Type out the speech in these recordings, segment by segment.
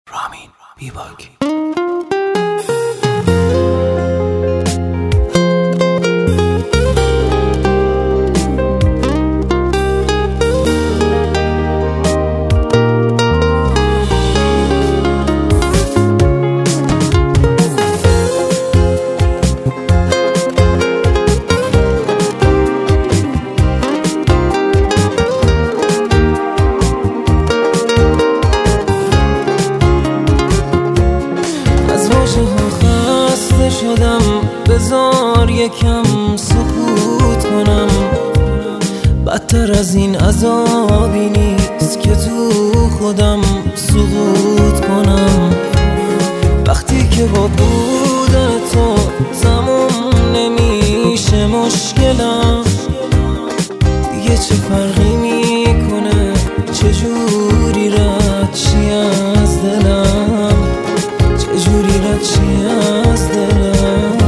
رامین بیباک. شدم بذار یکم سکوت کنم، بدتر از این عذابی نیست که تو خودم سقوط کنم. وقتی که با بودن تو تموم نمیشه مشکلم، دیگه چه فرقی میکنه چجوری رد چی از دلم، چجوری رد چی از دلم.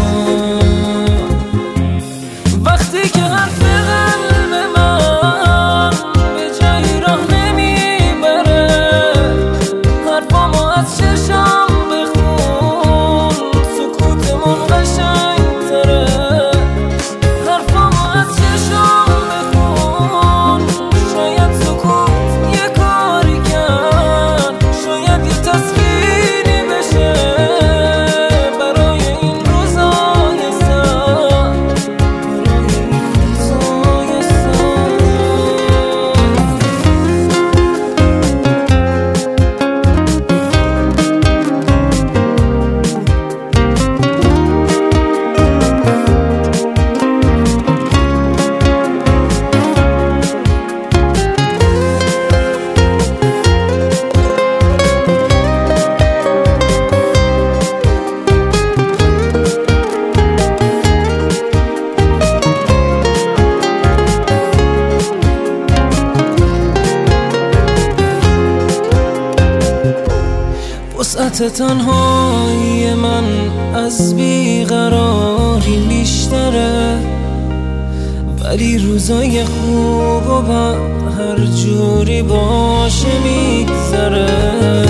وقتی که حرف قلب من به جایی راه نمیبره، حرفامو از چشم بخون سکوتمون قشنگ‌تره. حرفامو از چشم بخون، شاید سکوت یه کاری کرد، شاید یه تسکینی بشه برای این روزای سخت، برای این روزای سخت. وسعت تنهایی من از بیقراری بیشتره، ولی روزای خوب و بد هر جوری باشه میگذره.